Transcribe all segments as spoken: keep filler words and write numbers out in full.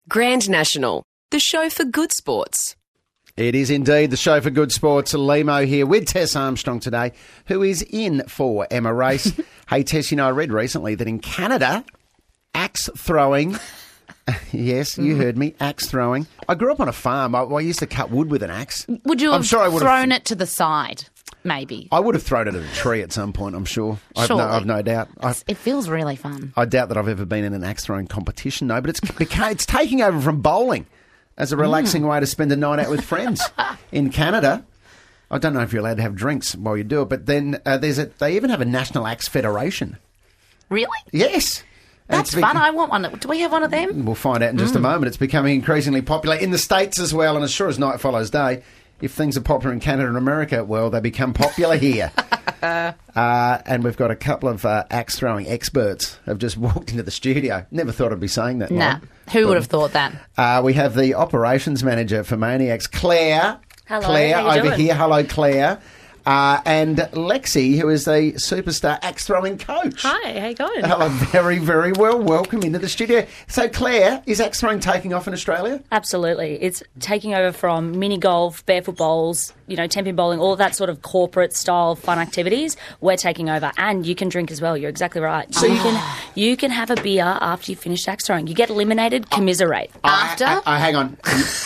Grand National, the show for good sports. It is indeed the show for good sports. Limo here with Tess Armstrong today, who is in for Emma Race. Hey, Tess, you know, I read recently that in Canada, axe throwing... Yes, you heard me. Axe throwing. I grew up on a farm. I, I used to cut wood with an axe. Would you I'm have sure I would thrown have, it to the side, maybe? I would have thrown it at a tree at some point, I'm sure. I've no, Surely. I've no doubt. I, It feels really fun. I doubt that I've ever been in an axe throwing competition, no, but it's beca- it's taking over from bowling as a relaxing way to spend a night out with friends in Canada. I don't know if you're allowed to have drinks while you do it, but then uh, there's a, they even have a National Axe Federation. Really? Yes. And That's it's fun. bec- I want one. Do we have one of them? We'll find out in just a moment. It's becoming increasingly popular in the States as well, and as sure as night follows day, if things are popular in Canada and America, well, they become popular here. uh, and we've got a couple of uh, axe-throwing experts have just walked into the studio. Never thought I'd be saying that. Nah. Mike. Who But, would have thought that? Uh, we have the operations manager for Maniacs, Claire. Hello, Claire, how you over doing? here. Hello, Claire. Uh, and Lexi, who is the superstar axe-throwing coach. Hi, how you going? Hello, very, very well. Welcome into the studio. So, Claire, is axe throwing taking off in Australia? Absolutely. It's taking over from mini golf, barefoot bowls, you know, ten-pin bowling, all of that sort of corporate style fun activities. We're taking over. And you can drink as well. You're exactly right. So you can you can have a beer after you finish axe throwing. You get eliminated, commiserate. After? I, I, I, hang on.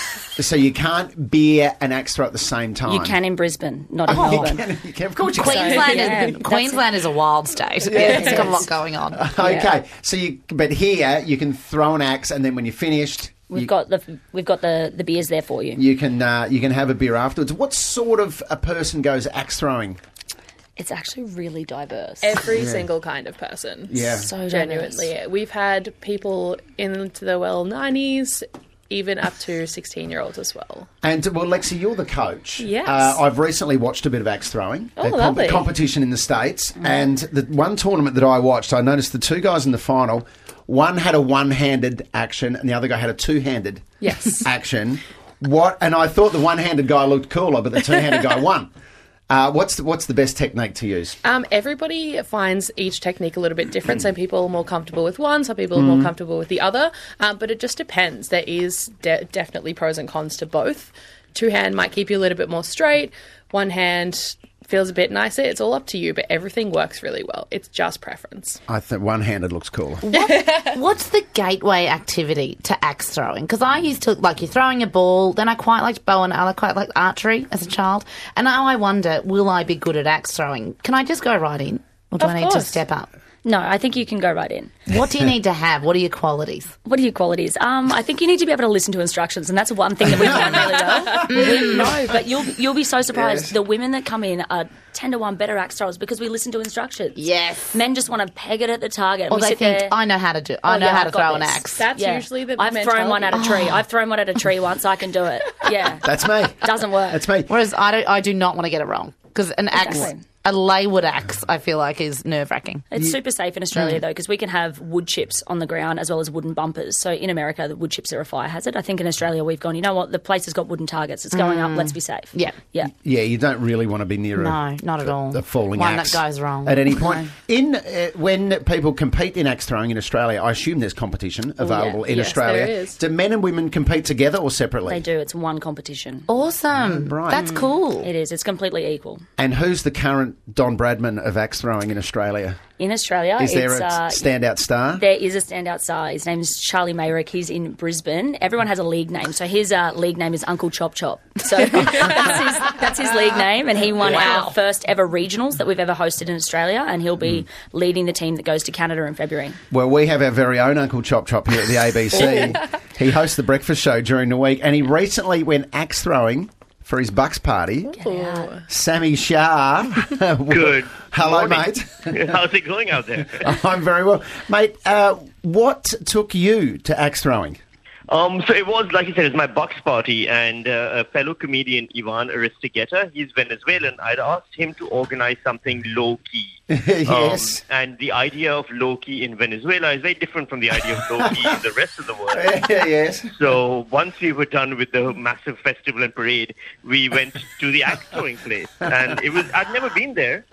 So you can't beer and axe throw at the same time? You can in Brisbane, not in Oh, you Melbourne. can, you can. Of course you can. Queensland, yeah, is, that's Queensland is a wild state. It's got a lot going on. Okay. So you, but here you can throw an axe, and then when you're finished, We've you, got the we've got the, the beers there for you. you can uh, you can have a beer afterwards. What sort of a person goes axe throwing? It's actually really diverse. Every single kind of person. Yeah. So Genuinely. diverse. We've had people into the well nineties, even up to sixteen-year-olds as well. And, well, Lexi, you're the coach. Yes. Uh, I've recently watched a bit of axe throwing. Oh, a com- lovely. competition in the States. And the one tournament that I watched, I noticed the two guys in the final, one had a one-handed action and the other guy had a two-handed Yes. action. What? And I thought the one-handed guy looked cooler, but the two-handed guy won. Uh, what's, the, what's the best technique to use? Um, everybody finds each technique a little bit different. Some people are more comfortable with one, some people are more comfortable with the other. Um, but it just depends. There is de- definitely pros and cons to both. Two hand might keep you a little bit more straight. One hand feels a bit nicer. It's all up to you, but everything works really well. It's just preference. I think one-handed looks cooler. What's the gateway activity to axe throwing? Because I used to, like, you're throwing a ball, then I quite liked bow and arrow, I quite liked archery as a child. And now I wonder, will I be good at axe throwing? Can I just go right in? Or do Of I need to course. step up? No, I think you can go right in. What do you need to have? What are your qualities? What are your qualities? Um, I think you need to be able to listen to instructions, and that's one thing that we've done really well. We- no, but you'll you'll be so surprised. Yes. The women that come in are ten to one better axe throwers because we listen to instructions. Yes. Men just want to peg it at the target. Or we they sit think, there, I know how to do I "Oh, know yeah, how I've to got throw an this." axe. That's Yeah. usually the I've thrown one at a mentality. tree. I've thrown one at a tree once. I can do it. Yeah, That's me. doesn't work. That's me. Whereas I, don't, I do not want to get it wrong. Because an axe, Exactly. a laywood axe, I feel like is nerve-wracking. It's super safe in Australia, though, because we can have wood chips on the ground as well as wooden bumpers. So in America, the wood chips are a fire hazard. I think in Australia, we've gone, you know what, the place has got wooden targets. It's going up. Let's be safe. Yeah. Yeah. Yeah, you don't really want to be near a, No, not at all. a falling One axe that goes wrong. at any point. In uh, when people compete in axe throwing in Australia, I assume there's competition available in Yes, Australia. there is. Do men and women compete together or separately? They do. It's one competition. Awesome. right. That's cool. It is. It's completely equal. And who's the current Don Bradman of axe throwing in Australia? In Australia, Is there it's, a uh, standout star? there is a standout star. His name's Charlie Mayrick. He's in Brisbane. Everyone has a league name. So his uh, league name is Uncle Chop Chop. So that's, his, that's his league name. And he won Wow. our first ever regionals that we've ever hosted in Australia. And he'll be leading the team that goes to Canada in February. Well, we have our very own Uncle Chop Chop here at the A B C. He hosts the breakfast show during the week, and he recently went axe throwing for his Bucks party. Ooh. Sammy Shah. Good Hello, morning. mate. How's it going out there? I'm very well. Mate, uh, what took you to axe throwing? Um, so it was, like you said, it was my Bucks party, and uh, a fellow comedian, Ivan Aristegueta, he's Venezuelan. I'd asked him to organize something low-key. Yes. Um, and the idea of low-key in Venezuela is very different from the idea of low-key in the rest of the world. Yes. So once we were done with the massive festival and parade, we went to the axe throwing place. And it was, I'd never been there.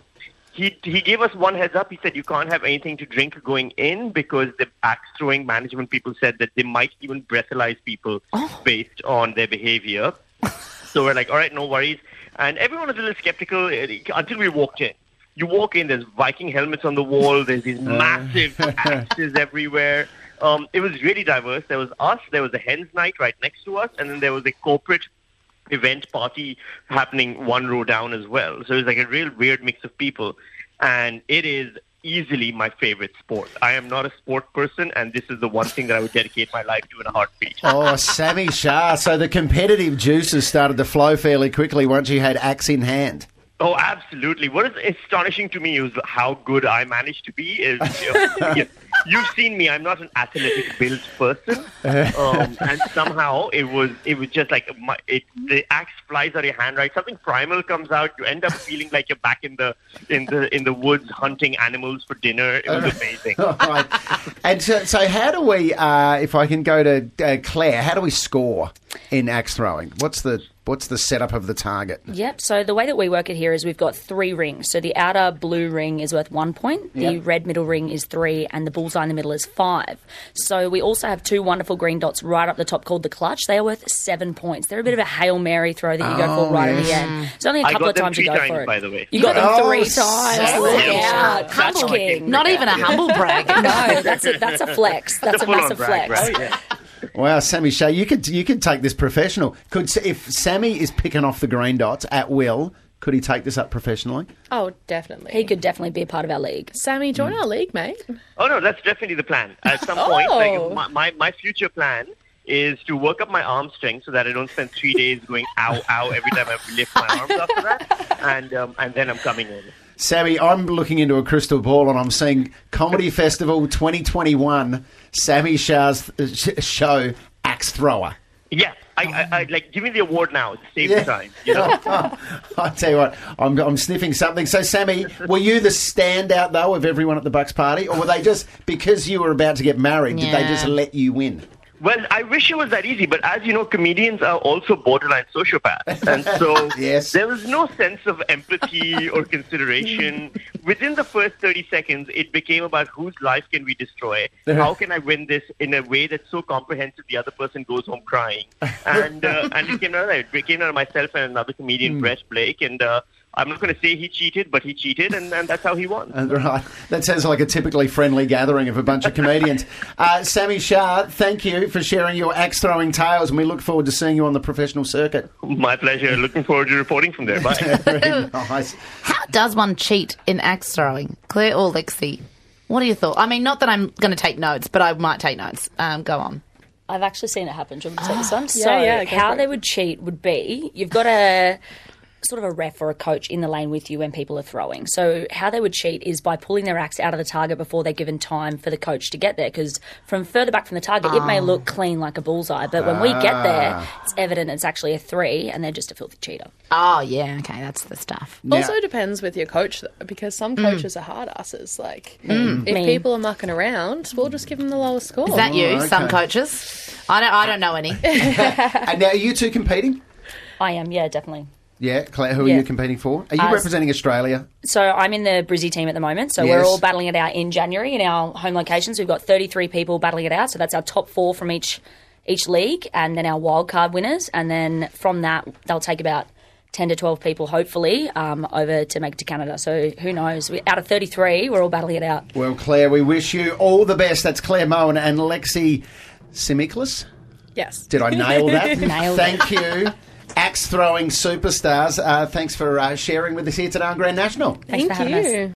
He he gave us one heads up. He said you can't have anything to drink going in because the axe throwing management people said that they might even breathalyze people Oh. based on their behavior. So we're like, all right, no worries. And everyone was a little skeptical uh, until we walked in. You walk in, there's Viking helmets on the wall. There's these massive axes everywhere. Um, it was really diverse. There was us. There was a hen's night right next to us, and then there was a corporate event party happening one row down as well. So it was like a real weird mix of people. And it is easily my favorite sport. I am not a sport person, and this is the one thing that I would dedicate my life to in a heartbeat. Oh, Sammy Shah. So the competitive juices started to flow fairly quickly once you had axe in hand. Oh, absolutely. What is astonishing to me is how good I managed to be. Is, you know, you- you've seen me. I'm not an athletic built person, um, and somehow it was it was just like my, it, the axe flies out of your hand. Right, something primal comes out. You end up feeling like you're back in the in the in the woods hunting animals for dinner. It was amazing. All right. And so, so how do we, uh, if I can go to uh, Claire, how do we score in axe throwing? What's the What's the setup of the target? Yep. So the way that we work it here is we've got three rings. So the outer blue ring is worth one point, the Yep. red middle ring is three, and the bullseye in the middle is five. So we also have two wonderful green dots right up the top called the clutch. They are worth seven points. They're a bit of a Hail Mary throw that you go Oh, for right yes. at the end. It's only a I couple got of them times you three go times, for it. by the way. You got them Oh, three times. so- Look Yeah. out. Clutch Humble. king. Not even a humble brag. No, that's a, that's a flex. That's a full-on massive brag, flex. right? Wow, Sammy Shea, you could you could take this professional. Could if Sammy is picking off the green dots at will, could he take this up professionally? Oh, definitely. He could definitely be a part of our league. Sammy, join our league, mate. Oh no, that's definitely the plan. At some point, Oh. like my, my my future plan is to work up my arm strength so that I don't spend three days going ow ow every time I lift my arms after that, and um, and then I'm coming in. Sammy, I'm looking into a crystal ball and I'm seeing Comedy Festival twenty twenty-one, Sammy Shah's sh- show, Axe Thrower. Yeah, I, I, I like give me the award now. Save Yeah. the time. You know? I tell you what, I'm, I'm sniffing something. So, Sammy, were you the standout, though, of everyone at the Bucks party? Or were they just, because you were about to get married, did they Yeah. just let you win? Well, I wish it was that easy, but as you know, comedians are also borderline sociopaths. And so Yes. there was no sense of empathy or consideration. Within the first thirty seconds, it became about whose life can we destroy? How can I win this in a way that's so comprehensive the other person goes home crying? And uh, and it came out of that. It came out of myself and another comedian, Brett Blake, and uh, I'm not going to say he cheated, but he cheated, and, and that's how he won. Uh, Right. That sounds like a typically friendly gathering of a bunch of comedians. Uh, Sammy Shah, thank you for sharing your axe-throwing tales, and we look forward to seeing you on the professional circuit. My pleasure. Looking forward to reporting from there. Bye. Very nice. How does one cheat in axe throwing? Claire or Lexi? What are your thoughts? I mean, not that I'm going to take notes, but I might take notes. Um, go on. I've actually seen it happen. Do you want me to take this one? Yeah, so yeah, go how for it. they would cheat would be you've got a sort of a ref or a coach in the lane with you when people are throwing. So how they would cheat is by pulling their axe out of the target before they're given time for the coach to get there, because from further back from the target it may look clean like a bullseye, but when we get there it's evident it's actually a three and they're just a filthy cheater. Oh, yeah, okay, that's the stuff. Now- Also depends with your coach, though, because some coaches are hard asses. Like, if Me. people are mucking around, we'll just give them the lowest score. Is that you, Oh, okay. some coaches? I don't, I don't know any. And now, are you two competing? I am, yeah, definitely. Yeah, Claire, who are Yeah. you competing for? Are you Uh, representing Australia? So I'm in the Brizzy team at the moment. So we're Yes. all battling it out in January in our home locations. We've got thirty-three people battling it out. So that's our top four from each each league, and then our wildcard winners. And then from that, they'll take about ten to twelve people, hopefully, um, over to make it to Canada. So who knows? We, out of thirty-three, we're all battling it out. Well, Claire, we wish you all the best. That's Claire Moen and Lexi Simiklis. Yes. Did I nail that? Nailed Thank you. Axe throwing superstars. Uh, thanks for uh, sharing with us here today on Grand National. Thanks Thank for having us. you.